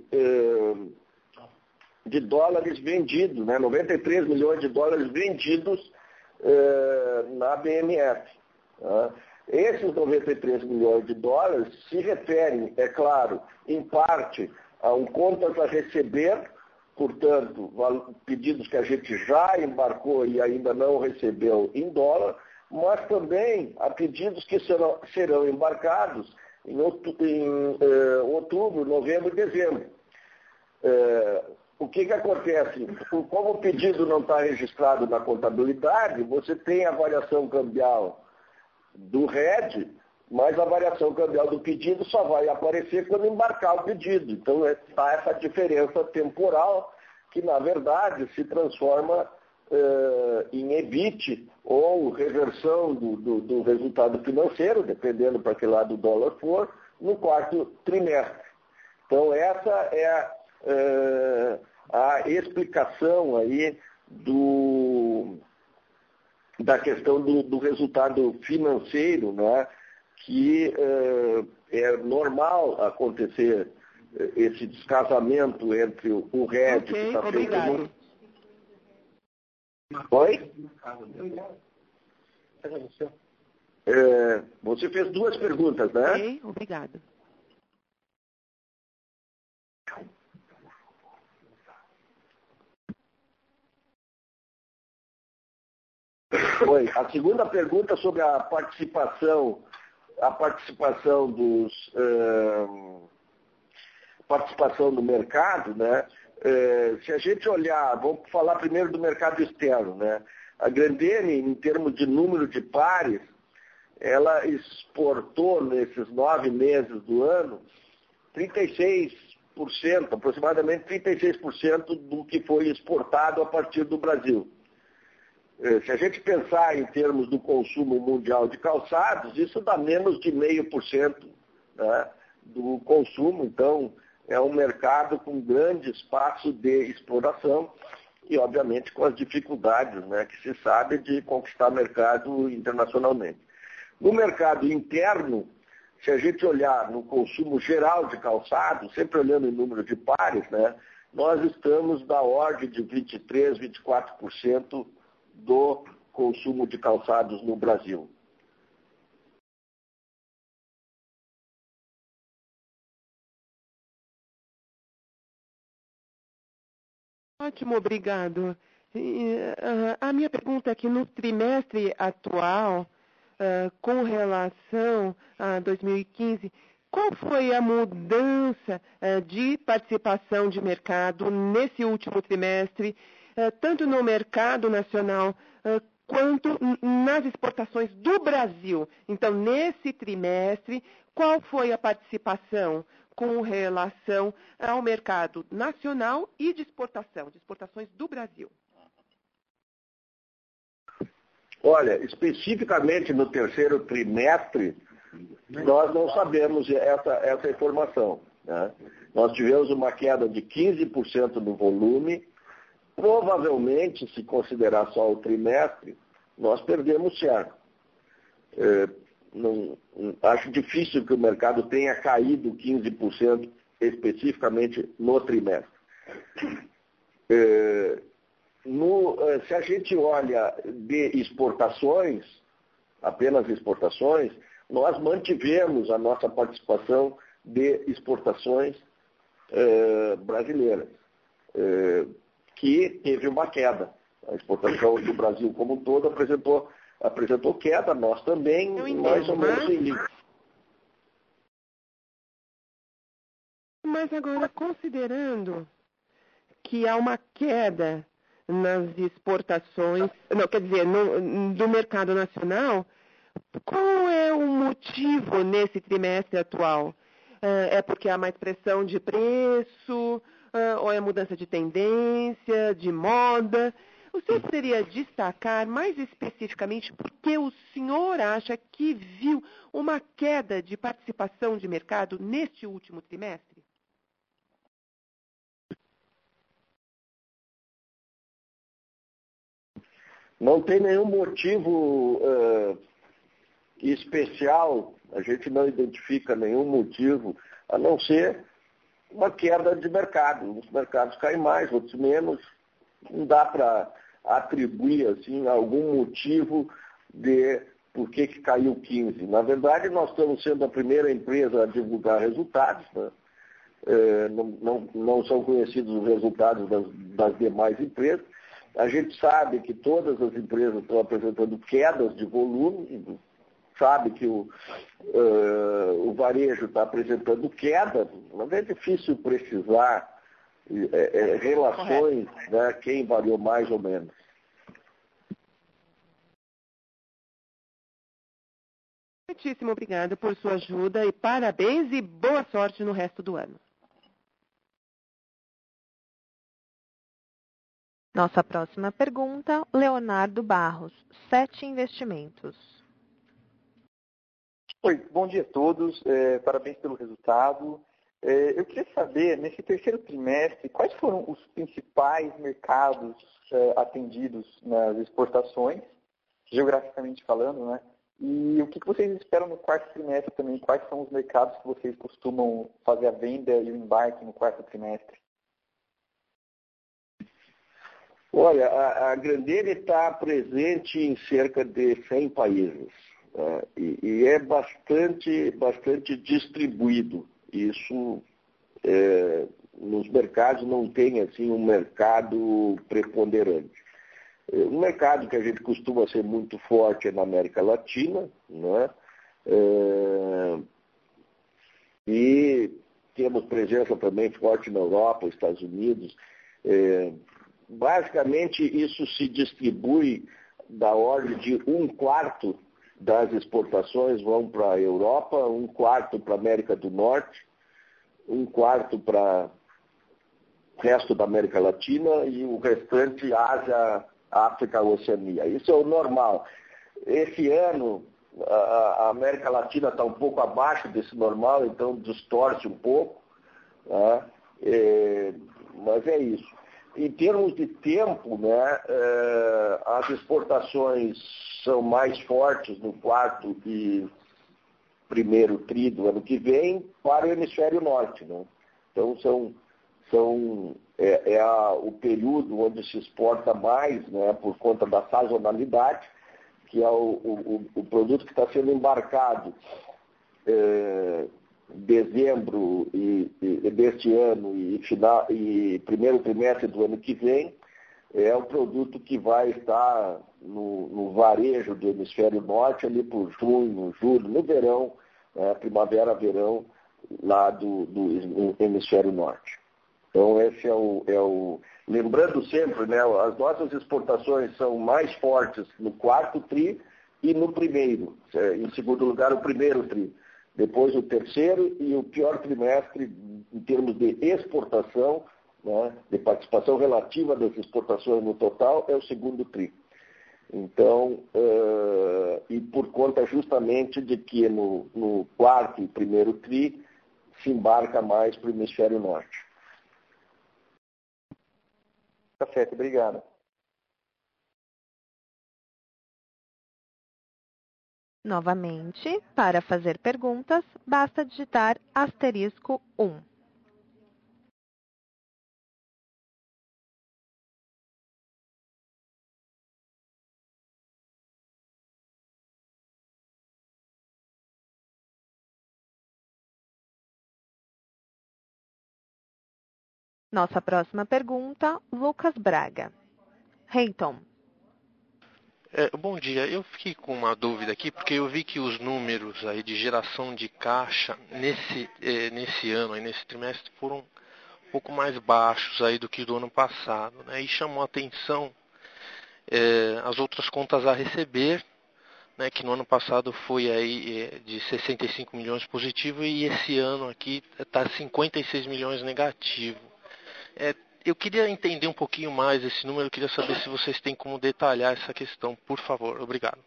de dólares vendidos, né? noventa e três milhões de dólares vendidos na B M F. Tá? Esses noventa e três milhões de dólares se referem, é claro, em parte a um contas a receber, portanto, pedidos que a gente já embarcou e ainda não recebeu em dólar, mas também a pedidos que serão, serão embarcados em outubro, em, eh, outubro, novembro e dezembro. Eh, o que, que acontece? Como o pedido não está registrado na contabilidade, você tem a variação cambial do hedge, mas a variação cambial do pedido só vai aparecer quando embarcar o pedido. Então está essa diferença temporal que, na verdade, se transforma eh, em E B I T ou reversão do, do, do resultado financeiro, dependendo para que lado o dólar for, no quarto trimestre. Então essa é eh, a explicação aí do... da questão do, do resultado financeiro, né, que uh, é normal acontecer uh, esse descasamento entre o, o hedge okay, que está feito no... Oi? É, você fez duas perguntas, né? Ok, obrigado. Oi, a segunda pergunta sobre a participação, a participação dos uh, participação do mercado, né? Uh, se a gente olhar, vamos falar primeiro do mercado externo, né? A Grendene, em termos de número de pares, ela exportou nesses nove meses do ano trinta e seis por cento, aproximadamente trinta e seis por cento do que foi exportado a partir do Brasil. Se a gente pensar em termos do consumo mundial de calçados, isso dá menos de meio por cento, né, do consumo. Então, é um mercado com grande espaço de exploração e, obviamente, com as dificuldades, né, que se sabe de conquistar mercado internacionalmente. No mercado interno, se a gente olhar no consumo geral de calçados, sempre olhando em número de pares, né, nós estamos da ordem de vinte e três por cento, vinte e quatro por cento do consumo de calçados no Brasil. Ótimo, obrigado. E, uh, a minha pergunta é que no trimestre atual, uh, com relação a dois mil e quinze, qual foi a mudança uh, de participação de mercado nesse último trimestre, uh, tanto no mercado nacional uh, quanto nas exportações do Brasil? Então, nesse trimestre, qual foi a participação com relação ao mercado nacional e de exportação, de exportações do Brasil? Olha, especificamente no terceiro trimestre, nós não sabemos essa, essa informação, né? Nós tivemos uma queda de quinze por cento no volume. Provavelmente, se considerar só o trimestre, nós perdemos share. É, não, acho difícil que o mercado tenha caído quinze por cento especificamente no trimestre. É, no, se a gente olha de exportações, apenas exportações, nós mantivemos a nossa participação de exportações é, brasileiras. É, que teve uma queda. A exportação do Brasil como um todo apresentou, apresentou queda, nós também, mais ou menos em linha. Mas agora, considerando que há uma queda nas exportações, não, quer dizer, no, do mercado nacional. Qual é o motivo nesse trimestre atual? É porque há mais pressão de preço, ou é mudança de tendência, de moda? O senhor poderia destacar mais especificamente por que o senhor acha que viu uma queda de participação de mercado neste último trimestre? Não tem nenhum motivo uh, especial, a gente não identifica nenhum motivo, a não ser uma queda de mercado. Os mercados caem mais, outros menos. Não dá para atribuir assim, algum motivo de por que, que caiu quinze. Na verdade, nós estamos sendo a primeira empresa a divulgar resultados. Né? É, não, não, não são conhecidos os resultados das, das demais empresas. A gente sabe que todas as empresas estão apresentando quedas de volume, sabe que o, uh, o varejo está apresentando queda, mas é difícil precisar é, é, relações, né, quem variou mais ou menos. Muitíssimo obrigada por sua ajuda e parabéns e boa sorte no resto do ano. Nossa próxima pergunta, Leonardo Barros, Sete Investimentos. Oi, bom dia a todos, é, parabéns pelo resultado. É, eu queria saber, nesse terceiro trimestre, quais foram os principais mercados é, atendidos nas exportações, geograficamente falando, né? E o que vocês esperam no quarto trimestre também? Quais são os mercados que vocês costumam fazer a venda e o embarque no quarto trimestre? Olha, a, a Grendene está presente em cerca de cem países, né? e, e é bastante, bastante distribuído. Isso, é, nos mercados não tem assim, um mercado preponderante. O mercado que a gente costuma ser muito forte é na América Latina, né? É, e temos presença também forte na Europa, Estados Unidos. É, Basicamente, isso se distribui da ordem de um quarto das exportações vão para a Europa, um quarto para a América do Norte, um quarto para o resto da América Latina e o restante Ásia, África, Oceania. Isso é o normal. Esse ano, a América Latina está um pouco abaixo desse normal, então distorce um pouco, né? É, mas é isso. Em termos de tempo, né, eh, as exportações são mais fortes no quarto e primeiro tri do ano que vem para o hemisfério norte. Né? Então, são, são, é, é a, o período onde se exporta mais, né, por conta da sazonalidade, que é o, o, o produto que está sendo embarcado eh, dezembro e, e, deste ano e, final, e primeiro trimestre do ano que vem, é o produto que vai estar no, no varejo do hemisfério norte, ali por junho, julho, no verão, é, primavera, verão, lá do, do hemisfério norte. Então, esse é o, é o... Lembrando sempre, né, as nossas exportações são mais fortes no quarto tri e no primeiro. Em segundo lugar, o primeiro tri. Depois o terceiro e o pior trimestre em termos de exportação, né, de participação relativa das exportações no total, é o segundo tri. Então, uh, e por conta justamente de que no, no quarto e primeiro tri se embarca mais para o hemisfério norte. Tá certo, obrigado. Novamente, para fazer perguntas, basta digitar asterisco um. Nossa próxima pergunta, Lucas Braga. Reiton. É, bom dia, eu fiquei com uma dúvida aqui, porque eu vi que os números aí de geração de caixa nesse, eh, nesse ano, aí nesse trimestre, foram um pouco mais baixos aí do que do ano passado, né? E chamou a atenção é, as outras contas a receber, né, que no ano passado foi aí é, de sessenta e cinco milhões positivo e esse ano aqui está cinquenta e seis milhões negativo. É, eu queria entender um pouquinho mais esse número, eu queria saber se vocês têm como detalhar essa questão, por favor. Obrigado.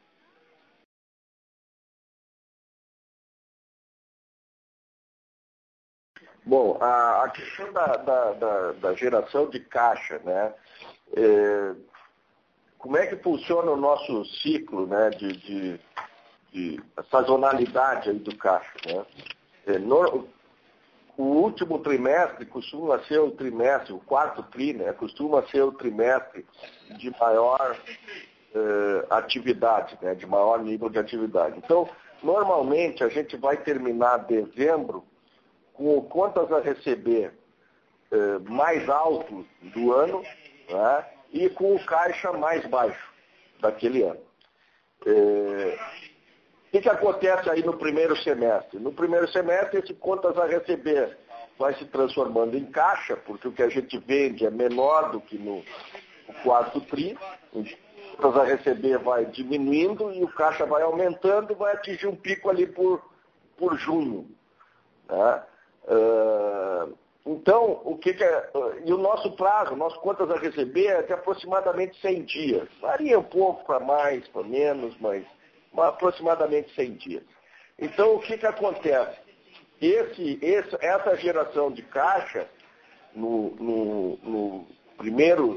Bom, a, a questão da, da, da, da geração de caixa, né? É, como é que funciona o nosso ciclo, né, de, de, de sazonalidade aí do caixa, né? É, no, o último trimestre costuma ser o trimestre, o quarto tri, né, costuma ser o trimestre de maior eh, atividade, né, de maior nível de atividade. Então, normalmente a gente vai terminar dezembro com contas a receber eh, mais alto do ano, né, e com o caixa mais baixo daquele ano. Eh, O que, que acontece aí no primeiro semestre? No primeiro semestre, esse contas a receber vai se transformando em caixa, porque o que a gente vende é menor do que no, no quarto tri. O contas a receber vai diminuindo e o caixa vai aumentando e vai atingir um pico ali por, por junho. Né? Uh, então, o que, que é... E o nosso prazo, nosso contas a receber é de aproximadamente cem dias. Varia um pouco para mais, para menos, mas... aproximadamente cem dias. Então, o que, que acontece? Esse, esse, essa geração de caixa, no, no, no primeiro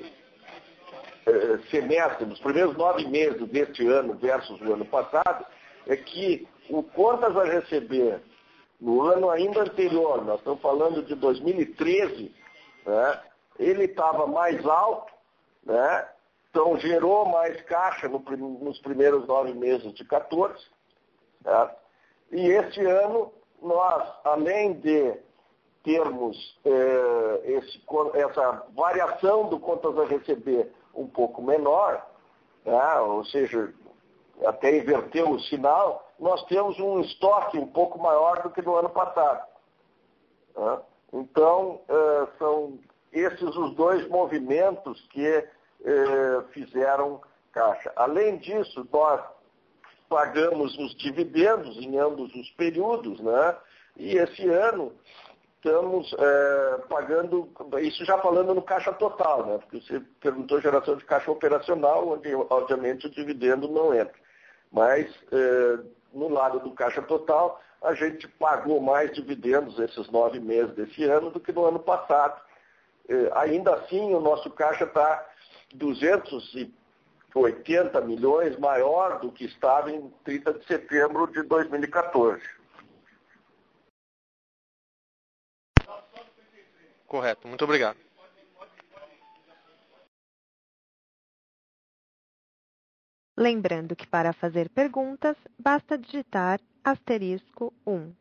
eh, semestre, nos primeiros nove meses deste ano versus o ano passado, é que o contas a receber no ano ainda anterior, nós estamos falando de dois mil e treze, né, ele estava mais alto, né? Então, gerou mais caixa no, nos primeiros nove meses de quatorze. Certo? E este ano, nós, além de termos eh, esse, essa variação do contas a receber um pouco menor, né? Ou seja, até inverteu o sinal, nós temos um estoque um pouco maior do que no ano passado. Né? Então, eh, são esses os dois movimentos que fizeram caixa. Além disso, nós pagamos os dividendos em ambos os períodos, né? E esse ano estamos é, pagando, isso já falando no caixa total, né? Porque você perguntou geração de caixa operacional, onde obviamente o dividendo não entra. Mas é, no lado do caixa total, a gente pagou mais dividendos esses nove meses desse ano do que no ano passado. É, ainda assim, o nosso caixa está duzentos e oitenta milhões maior do que estava em trinta de setembro de dois mil e quatorze. Correto, muito obrigado. Lembrando que para fazer perguntas, basta digitar asterisco um.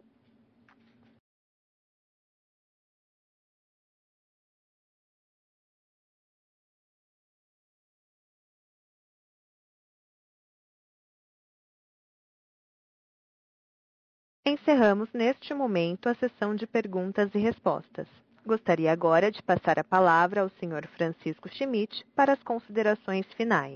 Encerramos neste momento a sessão de perguntas e respostas. Gostaria agora de passar a palavra ao senhor Francisco Schmidt para as considerações finais.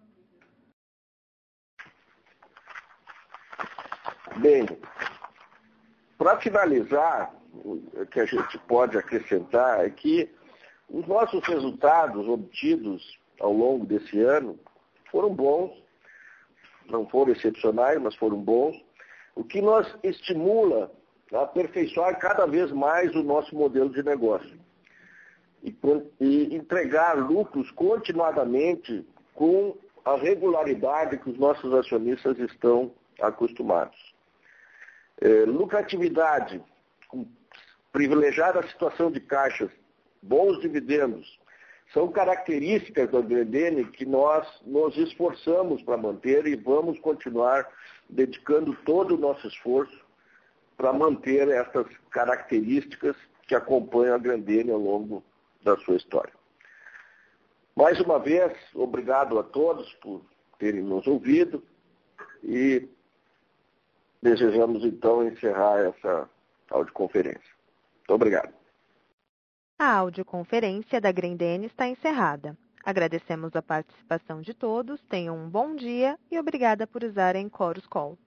Bem, para finalizar, o que a gente pode acrescentar é que os nossos resultados obtidos ao longo desse ano foram bons, não foram excepcionais, mas foram bons, o que nos estimula a aperfeiçoar cada vez mais o nosso modelo de negócio e, e entregar lucros continuadamente com a regularidade que os nossos acionistas estão acostumados. É, lucratividade, com privilegiada situação de caixas, bons dividendos, são características da Grendene que nós nos esforçamos para manter e vamos continuar dedicando todo o nosso esforço para manter essas características que acompanham a Grendene ao longo da sua história. Mais uma vez, obrigado a todos por terem nos ouvido e desejamos então encerrar essa audioconferência. Muito obrigado. A audioconferência da Grendene está encerrada. Agradecemos a participação de todos, tenham um bom dia e obrigada por usarem Chorus Call.